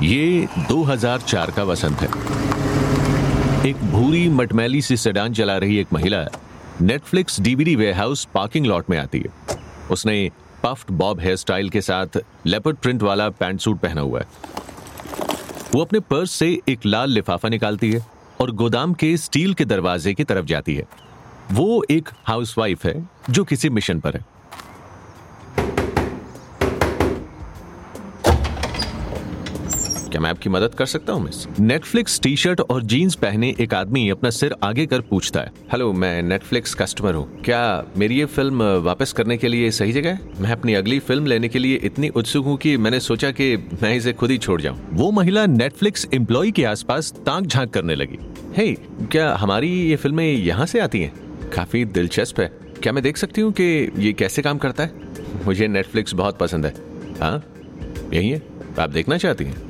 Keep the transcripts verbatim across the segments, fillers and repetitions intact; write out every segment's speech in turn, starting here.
ये दो हज़ार चार का वसंत है। एक भूरी मटमैली सी सेडान चला रही एक महिला Netflix DVD warehouse parking lot में आती है। उसने पफ्ड बॉब हेयर स्टाइल के साथ लेपर्ड प्रिंट वाला पैंट सूट पहना हुआ है। वो अपने पर्स से एक लाल लिफाफा निकालती है और गोदाम के स्टील के दरवाजे की तरफ जाती है। वो एक हाउसवाइफ है जो किसी मिशन पर है। क्या मैं आपकी मदद कर सकता हूँ मिस? नेटफ्लिक्स टी शर्ट और जीन्स पहने एक आदमी अपना सिर आगे कर पूछता है, हेलो, मैं नेटफ्लिक्स कस्टमर हूँ। क्या मेरी ये फिल्म वापस करने के लिए सही जगह है? मैं अपनी अगली फिल्म लेने के लिए इतनी उत्सुक हूँ कि मैंने सोचा कि मैं इसे खुद ही छोड़ जाऊँ। वो महिला नेटफ्लिक्स एम्प्लॉय के आसपास ताक झांक करने लगी। हे, क्या हमारी ये फिल्में यहाँ से आती हैं? काफी दिलचस्प है। क्या मैं देख सकती हूँ कि ये कैसे काम करता है? मुझे नेटफ्लिक्स बहुत पसंद है। हाँ, यही है, आप देखना चाहती हैं?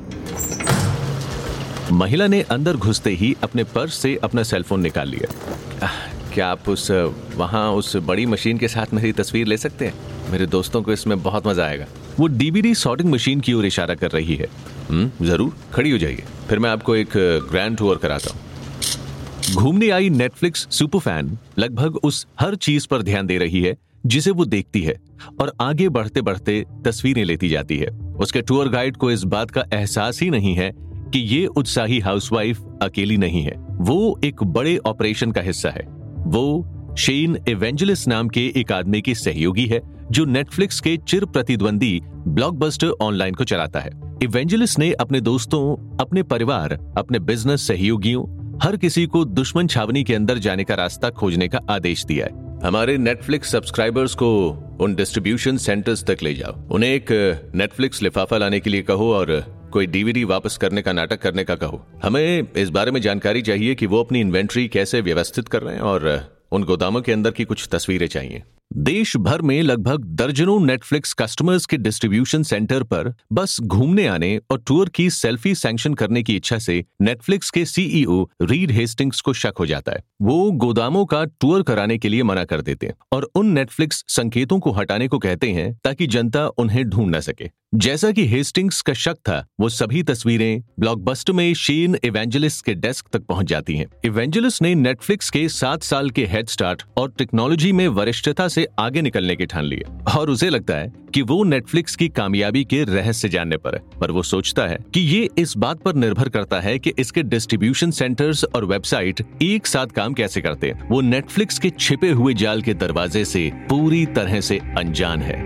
महिला ने अंदर घुसते ही अपने पर्स से अपना सेलफोन निकाल लिया। क्या आप उस वहां उस बड़ी मशीन के साथ मेरी तस्वीर ले सकते हैं? मेरे दोस्तों को इसमें बहुत मजा आएगा। वो डीवीडी सॉर्टिंग मशीन की ओर इशारा कर रही है। हम्म जरूर, खड़ी हो जाइए, फिर मैं आपको एक ग्रैंड टूर कराता हूँ। घूमने आई नेटफ्लिक्स सुपर फैन लगभग उस हर चीज पर ध्यान दे रही है जिसे वो देखती है और आगे बढ़ते बढ़ते तस्वीरें लेती जाती है। उसके टूर गाइड को इस बात का एहसास ही नहीं है कि ये उत्साही हाउसवाइफ अकेली नहीं है। वो एक बड़े ऑपरेशन का हिस्सा है। वो शेन एवेंजेलिस्ट नाम के एक आदमी की सहयोगी है जो नेटफ्लिक्स के चिर प्रतिद्वंदी ब्लॉकबस्टर ऑनलाइन को चलाता है। एवेंजेलिस्ट ने अपने दोस्तों, अपने परिवार, अपने बिजनेस सहयोगियों, हर किसी को दुश्मन छावनी के अंदर जाने का रास्ता खोजने का आदेश दिया है। हमारे नेटफ्लिक्स सब्सक्राइबर्स को उन डिस्ट्रीब्यूशन सेंटर्स तक ले जाओ, उन्हें एक नेटफ्लिक्स लिफाफा लाने के लिए कहो और कोई डीवीडी वापस करने का नाटक करने का कहो। हमें इस बारे में जानकारी चाहिए कि वो अपनी इन्वेंट्री कैसे व्यवस्थित कर रहे हैं और उन गोदामों के अंदर की कुछ तस्वीरें चाहिए। देश भर में लगभग दर्जनों नेटफ्लिक्स कस्टमर्स के डिस्ट्रीब्यूशन सेंटर पर बस घूमने आने और टूर की सेल्फी सैंक्शन करने की इच्छा से नेटफ्लिक्स के सीईओ रीड हेस्टिंग्स को शक हो जाता है। वो गोदामों का टूर कराने के लिए मना कर देते हैं और उन नेटफ्लिक्स संकेतों को हटाने को कहते हैं ताकि जनता उन्हें ढूंढ न सके। जैसा कि हेस्टिंग्स का शक था, वो सभी तस्वीरें ब्लॉकबस्टर में शेन एवेंजेलिस्ट के डेस्क तक पहुंच जाती हैं। एवेंजेलिस्ट ने नेटफ्लिक्स के सात साल के हेड स्टार्ट और टेक्नोलॉजी में वरिष्ठता से आगे निकलने की ठान लिए और उसे लगता है कि वो नेटफ्लिक्स की कामयाबी के रहस्य जानने पर है। पर वो सोचता है कि ये इस बात पर निर्भर करता है कि इसके डिस्ट्रीब्यूशन सेंटर्स और वेबसाइट एक साथ काम कैसे करते हैं। वो नेटफ्लिक्स के छिपे हुए जाल के दरवाजे से पूरी तरह से अनजान है।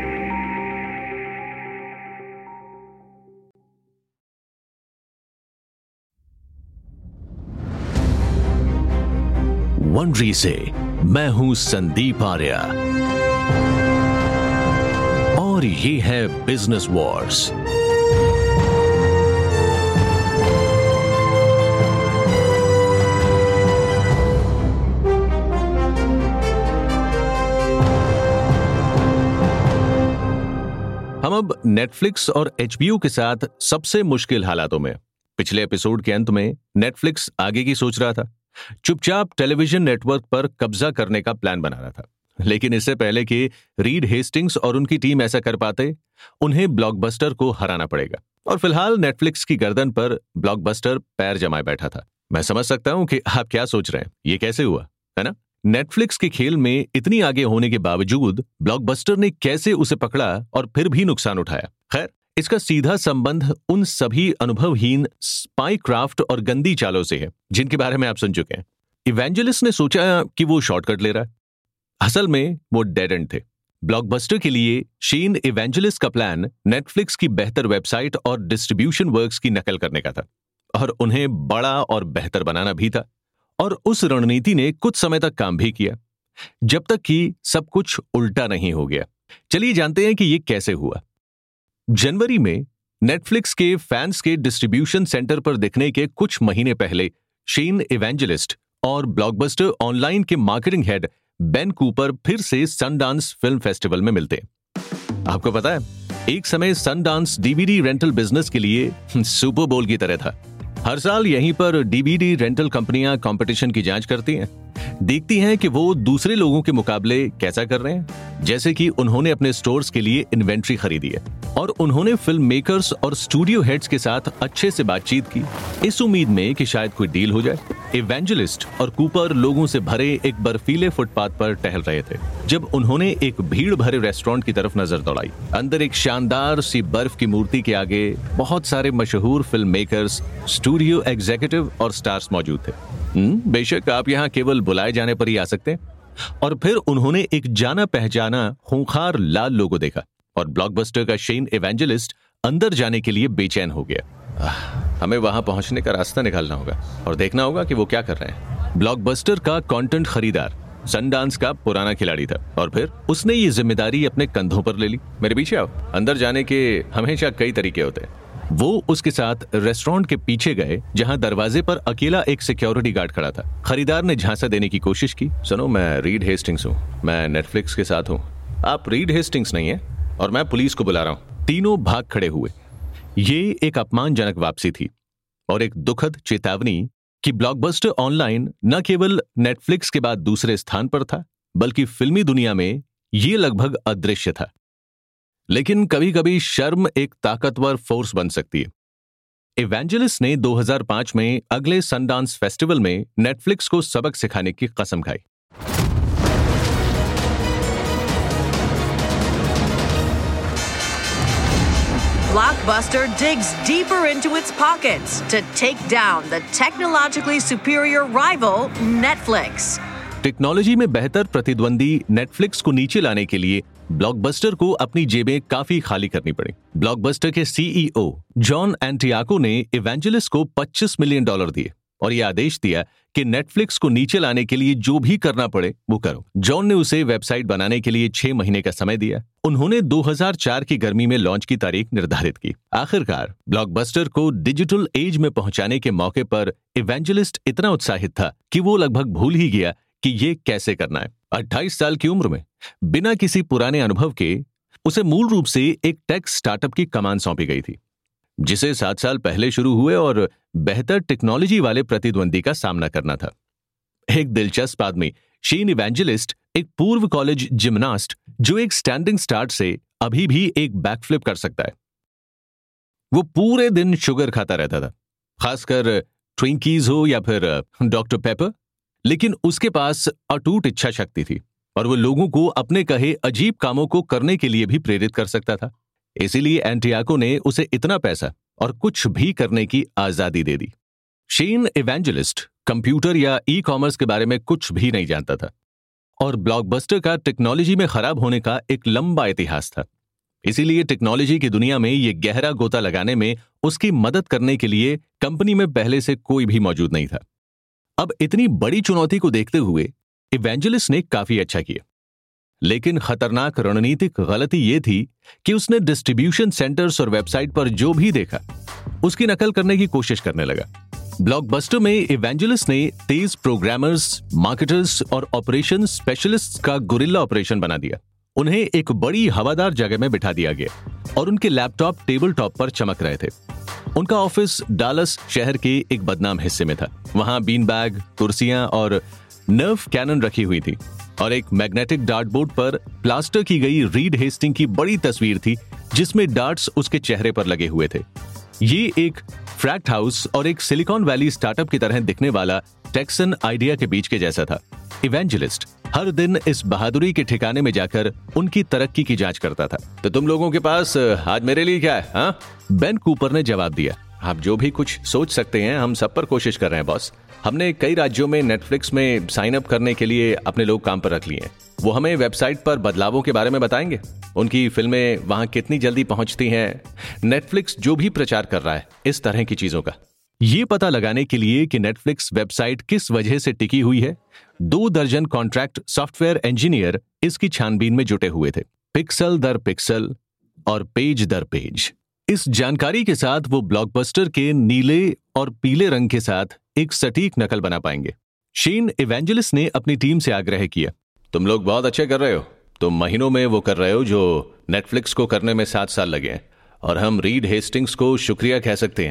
वनरी से मैं हूं संदीप आर्या और ये है बिजनेस वॉर्स। हम अब नेटफ्लिक्स और एचबीओ के साथ सबसे मुश्किल हालातों में। पिछले एपिसोड के अंत में नेटफ्लिक्स आगे की सोच रहा था, चुपचाप टेलीविजन नेटवर्क पर कब्जा करने का प्लान बना रहा था। लेकिन इससे पहले कि रीड हेस्टिंग्स और उनकी टीम ऐसा कर पाते, उन्हें ब्लॉकबस्टर को हराना पड़ेगा। और फिलहाल नेटफ्लिक्स की गर्दन पर ब्लॉकबस्टर पैर जमाए बैठा था। मैं समझ सकता हूं कि आप क्या सोच रहे हैं, ये कैसे हुआ, है ना? नेटफ्लिक्स के खेल में इतनी आगे होने के बावजूद ब्लॉकबस्टर ने कैसे उसे पकड़ा और फिर भी नुकसान उठाया। खैर, इसका सीधा संबंध उन सभी अनुभवहीन स्पाई क्राफ्ट और गंदी चालों से है जिनके बारे में आप सुन चुके हैं। इवेंजेलिस्ट ने सोचा कि वो शॉर्टकट ले रहा है। असल में वो डेड एंड थे। ब्लॉकबस्टर के लिए शेन इवेंजेलिस्ट का प्लान नेटफ्लिक्स की बेहतर वेबसाइट और डिस्ट्रीब्यूशन वर्क्स की नकल करने का था और उन्हें बड़ा और बेहतर बनाना भी था। और उस रणनीति ने कुछ समय तक काम भी किया, जब तक कि सब कुछ उल्टा नहीं हो गया। चलिए जानते हैं कि ये कैसे हुआ। जनवरी में नेटफ्लिक्स के फैंस के डिस्ट्रीब्यूशन सेंटर पर दिखने के कुछ महीने पहले शेन इवेंजेलिस्ट और ब्लॉकबस्टर ऑनलाइन के मार्केटिंग हेड बेन कूपर फिर से सनडांस फिल्म फेस्टिवल में मिलते हैं। आपको पता है, एक समय सनडांस डीवीडी रेंटल बिजनेस के लिए सुपर बोल की तरह था। हर साल यहीं पर डीवीडी रेंटल कंपनियां कंपटीशन की जांच करती हैं, देखती हैं कि वो दूसरे लोगों के मुकाबले कैसा कर रहे हैं। जैसे कि उन्होंने अपने स्टोर्स के लिए इन्वेंट्री खरीदी है और उन्होंने फिल्म मेकर्स और स्टूडियो हेड्स के साथ अच्छे से बातचीत की, इस उम्मीद में कि शायद कोई डील हो जाए। इवेंजलिस्ट और कूपर लोगों से भरे एक बर्फीले फुटपाथ पर टहल रहे थे जब उन्होंने एक भीड़ भरे रेस्टोरेंट की तरफ नजर दौड़ाई। अंदर एक शानदार सी बर्फ की मूर्ति के आगे बहुत सारे मशहूर फिल्म मेकर्स, स्टूडियो एग्जीक्यूटिव और स्टार्स मौजूद थे। हम्म, बेशक आप यहाँ केवल बुलाए जाने पर ही आ सकते हैं। और फिर उन्होंने एक जाना पहचाना खूंखार लाल लोगो देखा और ब्लॉकबस्टर का शेन इवेंजलिस्ट अंदर जाने के लिए बेचैन हो गया। हमें वहां पहुंचने का रास्ता निकालना होगा और देखना होगा कि वो क्या कर रहे हैं। ब्लॉकबस्टर का कंटेंट खरीदार सनडांस का पुराना खिलाड़ी था और फिर उसने ये जिम्मेदारी अपने कंधों पर ले ली। मेरे पीछे आओ। अंदर जाने के हमेशा कई तरीके होते हैं। वो उसके साथ रेस्टोरेंट के पीछे गए जहां दरवाजे पर अकेला एक सिक्योरिटी गार्ड खड़ा था। खरीदार ने झांसा देने की कोशिश की। सुनो, मैं रीड हेस्टिंग्स हूँ, मैं नेटफ्लिक्स के साथ हूँ। आप रीड हेस्टिंग्स नहीं है और मैं पुलिस को बुला रहा हूँ। तीनों भाग खड़े हुए। ये एक अपमानजनक वापसी थी और एक दुखद चेतावनी कि ब्लॉकबस्टर ऑनलाइन न केवल नेटफ्लिक्स के बाद दूसरे स्थान पर था बल्कि फिल्मी दुनिया में ये लगभग अदृश्य था। लेकिन कभी कभी शर्म एक ताकतवर फोर्स बन सकती है। इवेंजलिस्ट ने दो हज़ार पाँच में अगले सनडांस फेस्टिवल में नेटफ्लिक्स को सबक सिखाने की कसम खाई। Blockbuster digs deeper into its pockets to take down the technologically superior rival Netflix. Technology में बेहतर प्रतिद्वंदी नेटफ्लिक्स को नीचे लाने के लिए ब्लॉकबस्टर को अपनी जेबें काफी खाली करनी पड़ी। ब्लॉकबस्टर के सीईओ जॉन एंटियाको ने इवेंजलिस्ट को पच्चीस मिलियन डॉलर दिए और यह आदेश दिया कि नेटफ्लिक्स को नीचे लाने के लिए जो भी करना पड़े वो करो। जॉन ने उसे वेबसाइट बनाने के लिए छह महीने का समय दिया। उन्होंने दो हज़ार चार की गर्मी में लॉन्च की तारीख निर्धारित की। आखिरकार ब्लॉकबस्टर को डिजिटल एज में पहुंचाने के मौके पर इवेंजलिस्ट इतना उत्साहित था कि वो लगभग भूल ही गया कि ये कैसे करना है। अट्ठाईस साल की उम्र में बिना किसी पुराने अनुभव के उसे मूल रूप से एक टेक स्टार्टअप की कमान सौंपी गई थी जिसे सात साल पहले शुरू हुए और बेहतर टेक्नोलॉजी वाले प्रतिद्वंदी का सामना करना था। एक दिलचस्प आदमी, शेन इवेंजलिस्ट, एक पूर्व कॉलेज जिमनास्ट जो एक स्टैंडिंग स्टार्ट से अभी भी एक बैकफ्लिप कर सकता है। वो पूरे दिन शुगर खाता रहता था, खासकर ट्विंकीज हो या फिर डॉक्टर पेपर, लेकिन उसके पास अटूट इच्छा शक्ति थी और वो लोगों को अपने कहे अजीब कामों को करने के लिए भी प्रेरित कर सकता था। इसीलिए एंटियाको ने उसे इतना पैसा और कुछ भी करने की आजादी दे दी। शेन इवेंजलिस्ट कंप्यूटर या ई कॉमर्स के बारे में कुछ भी नहीं जानता था और ब्लॉकबस्टर का टेक्नोलॉजी में खराब होने का एक लंबा इतिहास था। इसीलिए टेक्नोलॉजी की दुनिया में ये गहरा गोता लगाने में उसकी मदद करने के लिए कंपनी में पहले से कोई भी मौजूद नहीं था। अब इतनी बड़ी चुनौती को देखते हुए इवेंजलिस्ट ने काफी अच्छा किया, लेकिन खतरनाक रणनीतिक गलती यह थी कि उसने डिस्ट्रीब्यूशन सेंटर्स और वेबसाइट पर जो भी देखा उसकी नकल करने की कोशिश करने लगा। ब्लॉकबस्टर में इवेंजलिस्ट ने तेज प्रोग्रामर्स, मार्केटर्स और ऑपरेशन स्पेशलिस्ट्स का गुरिल्ला ऑपरेशन बना दिया। उन्हें एक बड़ी हवादार जगह में बिठा दिया गया और उनके लैपटॉप टेबल टॉप पर चमक रहे थे। उनका ऑफिस डालस शहर के एक बदनाम हिस्से में था। वहां बीन बैग, कुर्सियां और नर्व कैनन रखी हुई थी और एक मैग्नेटिक डार्ट बोर्ड पर प्लास्टर की गई रीड हेस्टिंग की बड़ी तस्वीर थी जिसमें डार्ट्स उसके चेहरे पर लगे हुए थे। ये एक फ्रैक्ट हाउस और एक सिलिकॉन वैली स्टार्टअप की तरह दिखने वाला टेक्सन आइडिया के बीच के जैसा था। इवेंजलिस्ट हर दिन इस बहादुरी के ठिकाने में जाकर उनकी तरक्की की जांच करता था। तो तुम लोगों के पास आज मेरे लिए क्या है? हाँ, बेन कूपर ने जवाब दिया। आप जो भी कुछ सोच सकते हैं हम सब पर कोशिश कर रहे हैं बॉस। हमने कई राज्यों में नेटफ्लिक्स में साइन अप करने के लिए अपने लोग काम पर रख लिए हैं। वो हमें वेबसाइट पर बदलावों के बारे में बताएंगे, उनकी फिल्में वहां कितनी जल्दी पहुंचती हैं, नेटफ्लिक्स जो भी प्रचार कर रहा है, इस तरह की चीजों का। ये पता लगाने के लिए कि नेटफ्लिक्स वेबसाइट किस वजह से टिकी हुई है, दो दर्जन कॉन्ट्रैक्ट सॉफ्टवेयर इंजीनियर इसकी छानबीन में जुटे हुए थे, पिक्सल दर पिक्सल और पेज दर पेज। इस जानकारी के साथ वो ब्लॉकबस्टर के नीले और पीले रंग के साथ एक सटीक नकल बना पाएंगे। शेन इवेंजलिस्ट ने अपनी टीम से आग्रह किया, तुम लोग बहुत अच्छे कर रहे हो, तुम महीनों में वो कर रहे हो जो नेटफ्लिक्स को करने में सात साल लगे हैं और हम रीड हेस्टिंग्स को शुक्रिया कह सकते हैं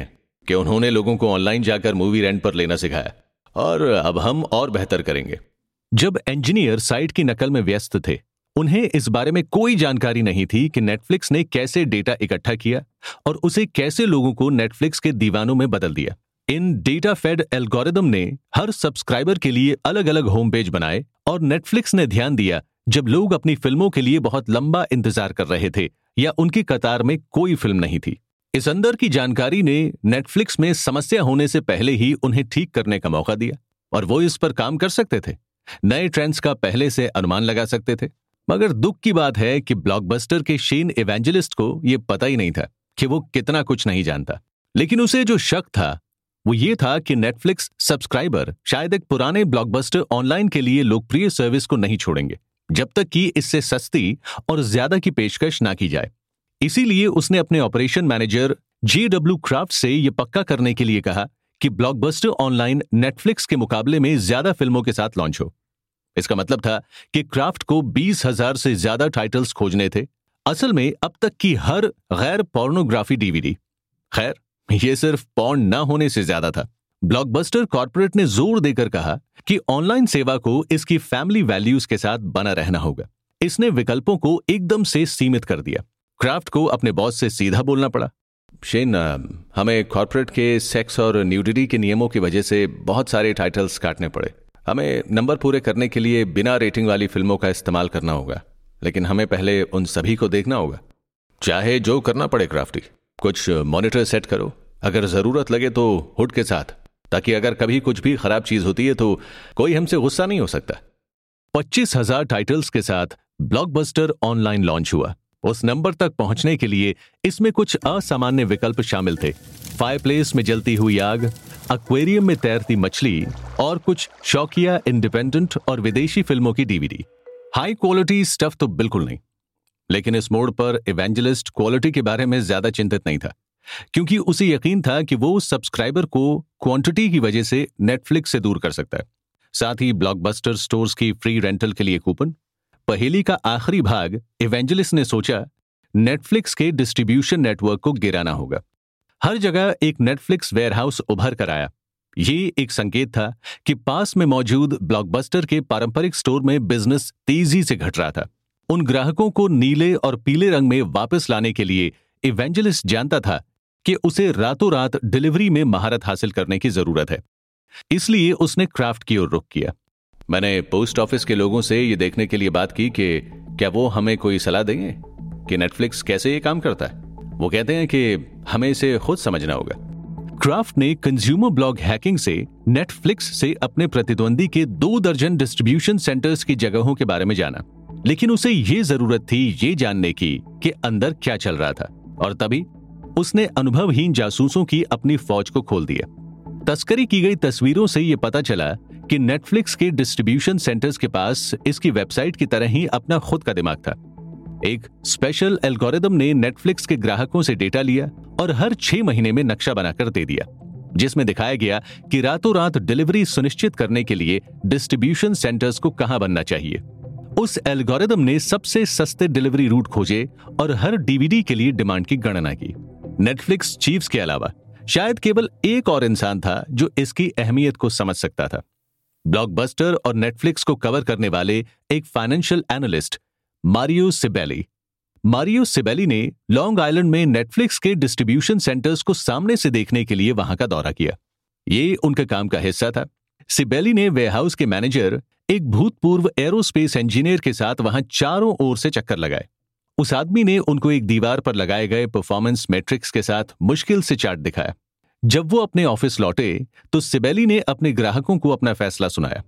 कि उन्होंने लोगों को ऑनलाइन जाकर मूवी रेंट पर लेना सिखाया, और अब हम और बेहतर करेंगे। जब इंजीनियर साइट की नकल में व्यस्त थे, उन्हें इस बारे में कोई जानकारी नहीं थी कि नेटफ्लिक्स ने कैसे डेटा इकट्ठा किया और उसे कैसे लोगों को नेटफ्लिक्स के दीवानों में बदल दिया। इन डेटा फेड एल्गोरिदम ने हर सब्सक्राइबर के लिए अलग अलग होम पेज बनाए, और नेटफ्लिक्स ने ध्यान दिया जब लोग अपनी फिल्मों के लिए बहुत लंबा इंतजार कर रहे थे या उनकी कतार में कोई फिल्म नहीं थी। इस अंदर की जानकारी ने नेटफ्लिक्स में समस्या होने से पहले ही उन्हें ठीक करने का मौका दिया, और वो इस पर काम कर सकते थे, नए ट्रेंड्स का पहले से अनुमान लगा सकते थे। मगर दुख की बात है कि ब्लॉकबस्टर के शेन इवेंजलिस्ट को यह पता ही नहीं था कि वो कितना कुछ नहीं जानता। लेकिन उसे जो शक था वो ये था कि नेटफ्लिक्स सब्सक्राइबर शायद एक पुराने ब्लॉकबस्टर ऑनलाइन के लिए लोकप्रिय सर्विस को नहीं छोड़ेंगे जब तक कि इससे सस्ती और ज्यादा की पेशकश ना की जाए। इसीलिए उसने अपने operation manager J W Craft से यह पक्का करने के लिए कहा कि ब्लॉकबस्टर ऑनलाइन नेटफ्लिक्स के मुकाबले में ज्यादा फिल्मों के साथ लॉन्च हो। इसका मतलब था कि क्राफ्ट को बीस हजार से ज्यादा टाइटल्स खोजने थे, असल में अब तक की हर गैर पोर्नोग्राफी डीवीडी। खैर, यह सिर्फ पॉर्न न होने से ज्यादा था। ब्लॉकबस्टर कॉर्पोरेट ने जोर देकर कहा कि ऑनलाइन सेवा को इसकी फैमिली वैल्यूज के साथ बना रहना होगा। इसने विकल्पों को एकदम से सीमित कर दिया। क्राफ्ट को अपने बॉस से सीधा बोलना पड़ा, शेन, हमें कॉर्पोरेट के सेक्स और न्यूडिटी के नियमों की वजह से बहुत सारे टाइटल्स काटने पड़े। हमें नंबर पूरे करने के लिए बिना रेटिंग वाली फिल्मों का इस्तेमाल करना होगा, लेकिन हमें पहले उन सभी को देखना होगा, चाहे जो करना पड़े। क्राफ्टी, कुछ मॉनिटर सेट करो, अगर जरूरत लगे तो हुड के साथ, ताकि अगर कभी कुछ भी खराब चीज होती है तो कोई हमसे गुस्सा नहीं हो सकता। पच्चीस हजार टाइटल्स के साथ ब्लॉकबस्टर ऑनलाइन लॉन्च हुआ। उस नंबर तक पहुंचने के लिए इसमें कुछ असामान्य विकल्प शामिल थे। फायरप्लेस में जलती हुई आग, एक्वेरियम में तैरती मछली और कुछ शौकिया इंडिपेंडेंट और विदेशी फिल्मों की डीवीडी। हाई क्वालिटी स्टफ तो बिल्कुल नहीं, लेकिन इस मोड़ पर इवेंजलिस्ट क्वालिटी के बारे में ज्यादा चिंतित नहीं था, क्योंकि उसे यकीन था कि वो सब्सक्राइबर को क्वांटिटी की वजह से नेटफ्लिक्स से दूर कर सकता है। साथ ही ब्लॉकबस्टर स्टोर्स की फ्री रेंटल के लिए कूपन। पहेली का आखिरी भाग, इवेंजलिस्ट ने सोचा, नेटफ्लिक्स के डिस्ट्रीब्यूशन नेटवर्क को गिराना होगा। हर जगह एक नेटफ्लिक्स वेयरहाउस उभर कर आया। ये एक संकेत था कि पास में मौजूद ब्लॉकबस्टर के पारंपरिक स्टोर में बिजनेस तेजी से घट रहा था। उन ग्राहकों को नीले और पीले रंग में वापस लाने के लिए इवेंजलिस्ट जानता था कि उसे रातों रात डिलीवरी में महारत हासिल करने की जरूरत है। इसलिए उसने क्राफ्ट की ओर रुख किया। मैंने पोस्ट ऑफिस के लोगों से ये देखने के लिए बात की कि क्या वो हमें कोई सलाह देंगे कि नेटफ्लिक्स कैसे ये काम करता है। वो कहते हैं कि हमें इसे खुद समझना होगा। क्राफ्ट ने कंज्यूमर ब्लॉग हैकिंग से नेटफ्लिक्स से अपने प्रतिद्वंदी के दो दर्जन डिस्ट्रीब्यूशन सेंटर्स की जगहों के बारे में जाना, लेकिन उसे ये जरूरत थी ये जानने की कि अंदर क्या चल रहा था, और तभी उसने अनुभवहीन जासूसों की अपनी फौज को खोल दिया। तस्करी की गई तस्वीरों से यह पता चला कि नेटफ्लिक्स के डिस्ट्रीब्यूशन सेंटर्स के पास इसकी वेबसाइट की तरह ही अपना खुद का दिमाग था। एक स्पेशल एल्गोरिदम ने नेटफ्लिक्स के ग्राहकों से डेटा लिया और हर छह महीने में नक्शा बनाकर दे दिया, जिसमें दिखाया गया कि रातों रात डिलीवरी सुनिश्चित करने के लिए डिस्ट्रीब्यूशन सेंटर्स को कहां बनना चाहिए। उस एल्गोरिदम ने सबसे सस्ते डिलीवरी रूट खोजे और हर डीवीडी के लिए डिमांड की गणना की। नेटफ्लिक्स चीफ्स के अलावा शायद केवल एक और इंसान था जो इसकी अहमियत को समझ सकता था। ब्लॉकबस्टर और नेटफ्लिक्स को कवर करने वाले एक financial analyst Mario Cibelli. Mario Cibelli ने लॉन्ग आइलैंड में नेटफ्लिक्स के डिस्ट्रीब्यूशन सेंटर्स को सामने से देखने के लिए वहां का दौरा किया। ये उनके काम का हिस्सा था। सिबेली ने वेयरहाउस के मैनेजर, एक भूतपूर्व एरोस्पेस इंजीनियर के साथ वहां चारों ओर से चक्कर लगाए। उस आदमी ने उनको एक दीवार पर लगाए गए परफॉर्मेंस मैट्रिक्स के साथ मुश्किल से चार्ट दिखाया। जब वो अपने ऑफिस लौटे तो सिबेली ने अपने ग्राहकों को अपना फैसला सुनाया।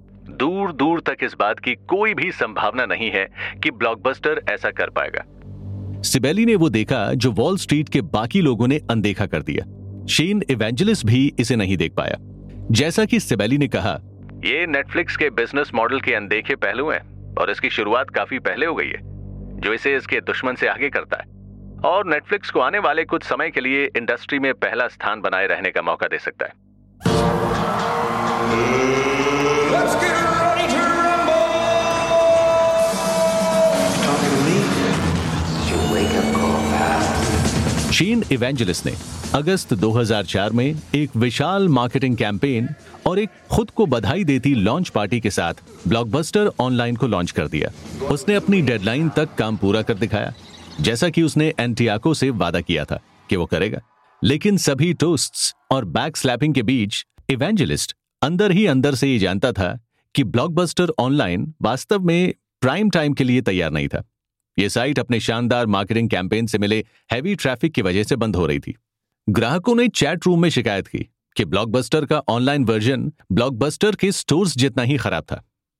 दूर दूर तक इस बात की कोई भी संभावना नहीं है कि ब्लॉकबस्टर ऐसा कर पाएगा। सिबेली ने वो देखा जो वॉल स्ट्रीट के बाकी लोगों ने अनदेखा कर दिया। शेन इवेंजलिस्ट भी इसे नहीं देख पाया। जैसा कि सिबेली ने कहा, ये नेटफ्लिक्स के बिजनेस मॉडल के अनदेखे पहलू हैं और इसकी शुरुआत काफी पहले हो गई है, जो इसे इसके दुश्मन से आगे करता है और नेटफ्लिक्स को आने वाले कुछ समय के लिए इंडस्ट्री में पहला स्थान बनाए रहने का मौका दे सकता है। Let's get ready to rumble! Talking to me? It's your wake-up call, pal. Shane Evangelist ने अगस्त दो हज़ार चार में एक विशाल मार्केटिंग कैंपेन और एक खुद को बधाई देती लॉन्च पार्टी के साथ ब्लॉकबस्टर ऑनलाइन को लॉन्च कर दिया। उसने अपनी डेडलाइन तक काम पूरा कर दिखाया, जैसा कि उसने एंटियाको से वादा किया था कि वो करेगा। लेकिन सभी टोस्ट्स और बैक स्लैपिंग के बीच इवेंजलिस्ट अंदर ही अंदर से ये जानता था कि ब्लॉकबस्टर ऑनलाइन वास्तव में प्राइम टाइम के लिए तैयार नहीं था। ये साइट अपने शानदार मार्केटिंग कैंपेन से मिले हैवी ट्रैफिक की वजह से बंद हो रही थी। ग्राहकों ने चैट रूम में शिकायत की कि ब्लॉकबस्टर का ऑनलाइन वर्जन ब्लॉकबस्टर के स्टोर्स जितना ही खराब था।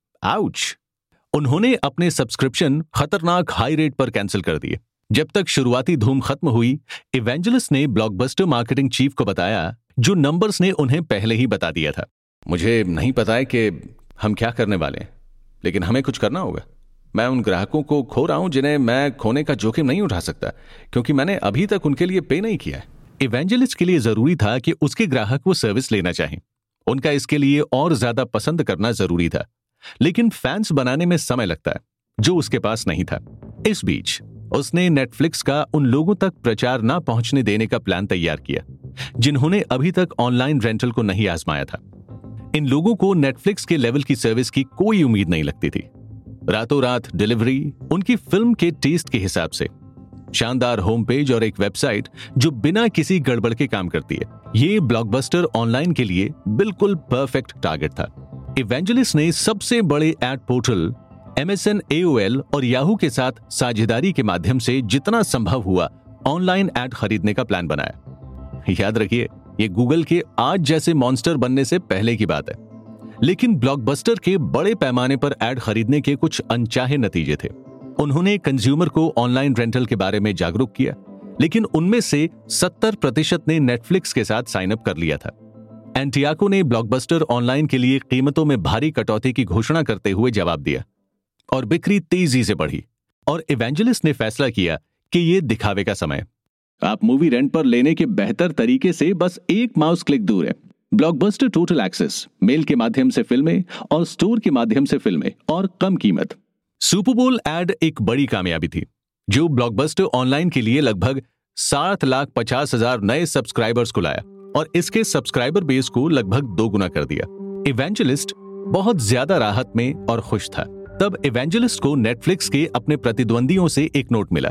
आउच! उन्होंने अपने सब्सक्रिप्शन खतरनाक हाई रेट पर कैंसिल कर दिए। जब तक शुरुआती धूम खत्म हुई, इवेंजलिस्ट ने ब्लॉकबस्टर मार्केटिंग चीफ को बताया जो नंबर्स ने उन्हें पहले ही बता दिया था। मुझे नहीं पता है कि हम क्या करने वाले हैं, लेकिन हमें कुछ करना होगा। मैं उन ग्राहकों को खो रहा हूं जिन्हें मैं खोने का जोखिम नहीं उठा सकता, क्योंकि मैंने अभी तक उनके लिए पे नहीं किया है। इवेंजलिस्ट के लिए जरूरी था कि उसके ग्राहक वो सर्विस लेना चाहें। उनका इसके लिए और ज्यादा पसंद करना जरूरी था, लेकिन फैंस बनाने में समय लगता है, जो उसके पास नहीं था। इस बीच उसने नेटफ्लिक्स का उन लोगों तक प्रचार ना पहुंचने देने का प्लान तैयार किया जिन्होंने अभी तक ऑनलाइन रेंटल को नहीं आजमाया था। इन लोगों को नेटफ्लिक्स के लेवल की सर्विस की कोई उम्मीद नहीं लगती थी। रातों रात डिलीवरी उनकी फिल्म के टेस्ट के हिसाब से, शानदार होम पेज और एक वेबसाइट जो बिना किसी गड़बड़ के काम करती है, ये ब्लॉकबस्टर ऑनलाइन के लिए बिल्कुल परफेक्ट टारगेट था। इवेंजलिस्ट ने सबसे बड़े ad portal M S N, A O L और याहू के साथ साझेदारी के माध्यम से जितना संभव हुआ ऑनलाइन एड खरीदने का प्लान बनाया। याद रखिए, ये गूगल के आज जैसे मॉन्स्टर बनने से पहले की बात है, लेकिन ब्लॉकबस्टर के बड़े पैमाने पर एड खरीदने के कुछ अनचाहे नतीजे थे। उन्होंने कंज्यूमर को ऑनलाइन रेंटल के बारे में जागरूक किया, लेकिन उनमें से सत्तर प्रतिशत ने नेटफ्लिक्स के साथ साइन अप कर लिया था। एंटियाको ने ब्लॉकबस्टर ऑनलाइन के लिए कीमतों में भारी कटौती की घोषणा करते हुए जवाब दिया और बिक्री तेजी से बढ़ी। और इवेंजलिस्ट ने फैसला किया कि यह दिखावे का समय। आप मूवी रेंट पर लेने के बेहतर तरीके से बस एक माउस क्लिक दूर है। ब्लॉकबस्टर टोटल एक्सेस, मेल के माध्यम से फिल्में और स्टोर के माध्यम से फिल्में और कम कीमत। सुपर बोल एड एक बड़ी कामयाबी थी जो ब्लॉकबस्टर ऑनलाइन के लिए लगभग सात लाख पचास हजार नए सब्सक्राइबर्स को लाया और इसके सब्सक्राइबर बेस को लगभग दो गुना कर दिया। इवेंजलिस्ट बहुत ज्यादा राहत में और खुश था। तब इवेंजलिस्ट को नेटफ्लिक्स के अपने प्रतिद्वंदियों से एक नोट मिला।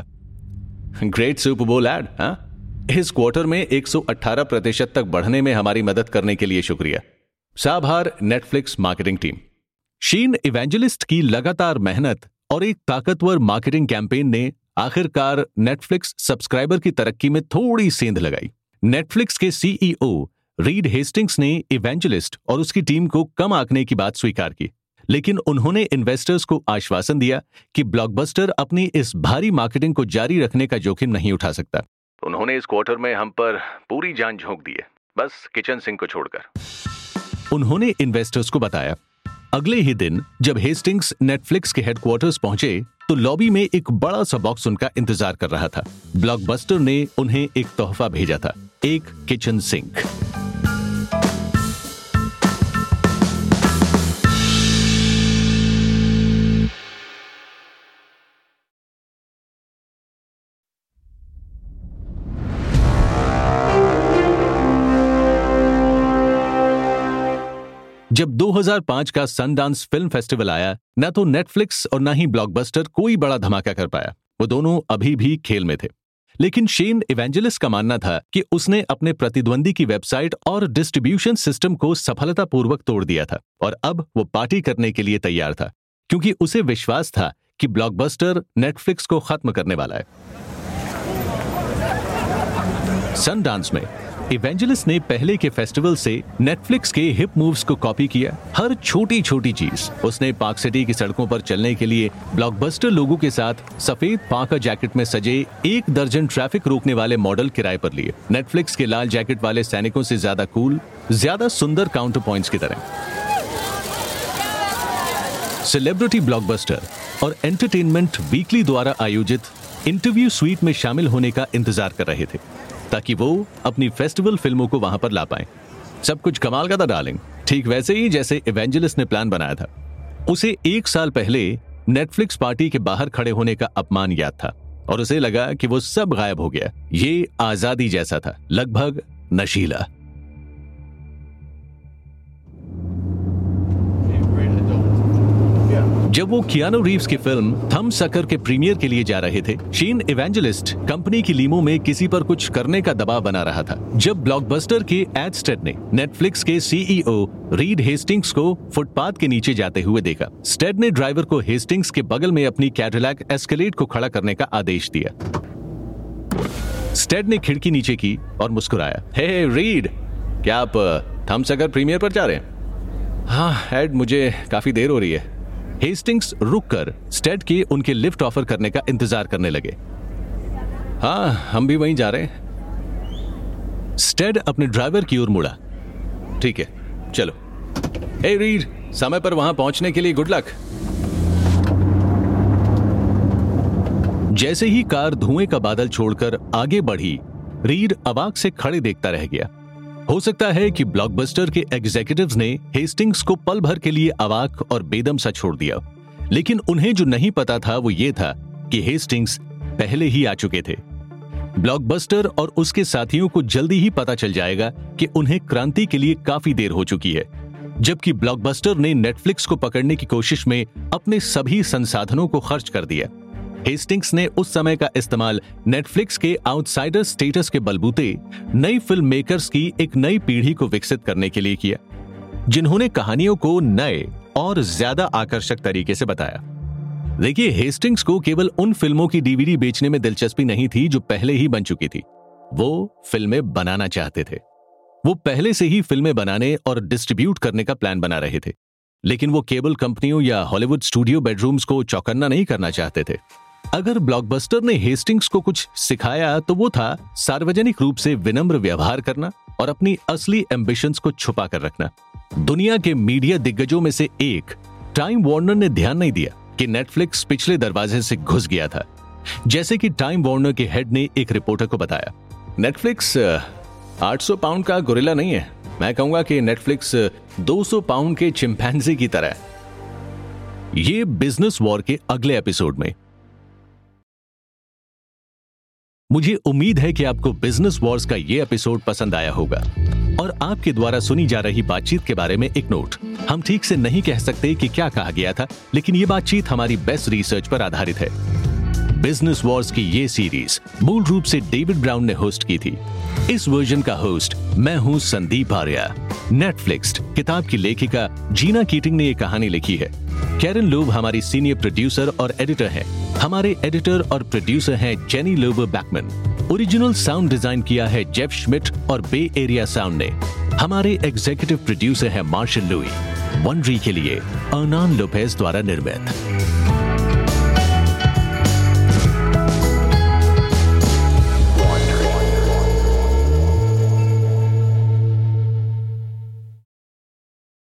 ग्रेट सुपर बोल एड, हाँ? इस क्वार्टर में एक सौ अठारह प्रतिशत तक बढ़ने में हमारी मदद करने के लिए शुक्रिया। साभार Netflix marketing team. Shane Evangelist की लगातार मेहनत और एक ताकतवर मार्केटिंग कैंपेन ने आखिरकार नेटफ्लिक्स सब्सक्राइबर की तरक्की में थोड़ी सेंध लगाई। नेटफ्लिक्स के C E O Reed Hastings ने इवेंजलिस्ट और उसकी टीम को कम आंकने की बात स्वीकार की, लेकिन उन्होंने इन्वेस्टर्स को आश्वासन दिया कि ब्लॉकबस्टर अपनी इस भारी मार्केटिंग को जारी रखने का जोखिम नहीं उठा सकता। उन्होंने इस क्वार्टर में हम पर पूरी जान झोंक दी है, बस किचन सिंक को छोड़कर। उन्होंने इन्वेस्टर्स को बताया। अगले ही दिन जब हेस्टिंग्स नेटफ्लिक्स के हेडक्वार्टर्स पहुंचे तो लॉबी में एक बड़ा सा बॉक्स उनका इंतजार कर रहा था। ब्लॉकबस्टर ने उन्हें एक तोहफा भेजा था, एक किचन सिंक। जब दो हज़ार पाँच का सनडांस फिल्म फेस्टिवल आया, न तो नेटफ्लिक्स और न ही ब्लॉकबस्टर कोई बड़ा धमाका कर पाया। वो दोनों अभी भी खेल में थे। लेकिन शेन इवेंजलिस्ट का मानना था कि उसने अपने प्रतिद्वंदी की वेबसाइट और डिस्ट्रीब्यूशन सिस्टम को सफलतापूर्वक तोड़ दिया था और अब वो पार्टी करने के लिए तैयार था, क्योंकि उसे विश्वास था कि ब्लॉकबस्टर नेटफ्लिक्स को खत्म करने वाला है। सनडांस में इवेंजलिस्ट ने पहले के फेस्टिवल से नेटफ्लिक्स के हिप मूव्स को कॉपी किया। हर छोटी छोटी चीज उसने पार्क सिटी की सड़कों पर चलने के लिए ब्लॉकबस्टर लोगों के साथ सफेद पार्कर जैकेट में सजे एक दर्जन ट्रैफिक रोकने वाले मॉडल किराए पर लिए। नेटफ्लिक्स के लाल जैकेट वाले सैनिकों से ज्यादा कूल, ज्यादा सुंदर काउंटर पॉइंट्स की तरह। सेलिब्रिटी ब्लॉकबस्टर और एंटरटेनमेंट वीकली द्वारा आयोजित इंटरव्यू स्वीट में शामिल होने का इंतजार कर रहे थे ताकि वो अपनी फेस्टिवल फिल्मों को वहां पर ला पाएं। सब कुछ कमाल का था डार्लिंग, ठीक वैसे ही जैसे इवेंजलिस्ट ने प्लान बनाया था। उसे एक साल पहले नेटफ्लिक्स पार्टी के बाहर खड़े होने का अपमान याद था। और उसे लगा कि वो सब गायब हो गया। ये आजादी जैसा था, लगभग नशीला। जब वो कियानो रीव्स की फिल्म थम सकर के प्रीमियर के लिए जा रहे थे, शेन इवेंजलिस्ट कंपनी की लीमो में किसी पर कुछ करने का दबाव बना रहा था जब ब्लॉकबस्टर के एड स्टेड ने नेटफ्लिक्स के सीईओ रीड हेस्टिंग्स को फुटपाथ के नीचे जाते हुए देखा। स्टेड ने ड्राइवर को हेस्टिंग्स के बगल में अपनी कैडिलैक एस्केलेड को खड़ा करने का आदेश दिया। स्टेड ने खिड़की नीचे की और मुस्कुराया। हे रीड, क्या आप थम सकर प्रीमियर पर जा रहे हैं? हाँ एड, मुझे काफी देर हो रही है। हेस्टिंग्स रुककर स्टेड के उनके लिफ्ट ऑफर करने का इंतजार करने लगे। हाँ, हम भी वहीं जा रहे हैं। स्टेड अपने ड्राइवर की ओर मुड़ा। ठीक है, चलो। हे रीड, समय पर वहां पहुंचने के लिए गुड लक। जैसे ही कार धुएं का बादल छोड़कर आगे बढ़ी, रीड अवाक से खड़े देखता रह गया। हो सकता है कि ब्लॉकबस्टर के एग्जीक्यूटिव्स ने हेस्टिंग्स को पल भर के लिए अवाक और बेदम सा छोड़ दिया, लेकिन उन्हें जो नहीं पता था वो ये था कि हेस्टिंग्स पहले ही आ चुके थे। ब्लॉकबस्टर और उसके साथियों को जल्दी ही पता चल जाएगा कि उन्हें क्रांति के लिए काफी देर हो चुकी है, जबकि ब्लॉकबस्टर ने नेटफ्लिक्स को पकड़ने की कोशिश में अपने सभी संसाधनों को खर्च कर दिया। हेस्टिंग्स ने उस समय का इस्तेमाल नेटफ्लिक्स के आउटसाइडर स्टेटस के बलबूते नई फिल्म मेकर्स की एक नई पीढ़ी को विकसित करने के लिए किया, जिन्होंने कहानियों को नए और ज्यादा आकर्षक तरीके से बताया। देखिए, हेस्टिंग्स को केवल उन फिल्मों की डीवीडी बेचने में दिलचस्पी नहीं थी जो पहले ही बन चुकी थी। वो फिल्में बनाना चाहते थे। वो पहले से ही फिल्में बनाने और डिस्ट्रीब्यूट करने का प्लान बना रहे थे, लेकिन वो केबल कंपनियों या हॉलीवुड स्टूडियो बेडरूम्स को चौकन्ना नहीं करना चाहते थे। अगर ब्लॉकबस्टर ने हेस्टिंग्स को कुछ सिखाया तो वो था सार्वजनिक रूप से विनम्र व्यवहार करना और अपनी असली एम्बिशंस को छुपा कर रखना। दुनिया के मीडिया दिग्गजों में से एक टाइम वार्नर ने ध्यान नहीं दिया कि नेटफ्लिक्स पिछले दरवाजे से घुस गया था। जैसे कि टाइम वार्नर के हेड ने एक रिपोर्टर को बताया, नेटफ्लिक्स आठ सौ पाउंड का गोरिल्ला नहीं है। मैं कहूंगा कि नेटफ्लिक्स दो सौ पाउंड के चिंपैंजी की तरह है। ये बिजनेस वॉर के अगले एपिसोड में। मुझे उम्मीद है कि आपको बिजनेस वॉर्स का ये एपिसोड पसंद आया होगा। और आपके द्वारा सुनी जा रही बातचीत के बारे में एक नोट, हम ठीक से नहीं कह सकते कि क्या कहा गया था, लेकिन ये बातचीत हमारी बेस्ट रिसर्च पर आधारित है। बिजनेस वॉर्स की ये सीरीज मूल रूप से डेविड ब्राउन ने होस्ट की थी। इस वर्जन का होस्ट मैं हूं संदीप आर्या। नेटफ्लिक्स किताब की लेखिका जीना कीटिंग ने ये कहानी लिखी है। कैरन लोब हमारी सीनियर प्रोड्यूसर और एडिटर हैं। हमारे एडिटर और प्रोड्यूसर हैं Jenny Lober Backman. Original sound design किया है जेफ श्मिट और बे एरिया साउंड ने। हमारे एग्जीक्यूटिव प्रोड्यूसर हैं मार्शल लुई। वनरी के लिए अर्नान लोपेज द्वारा निर्मित।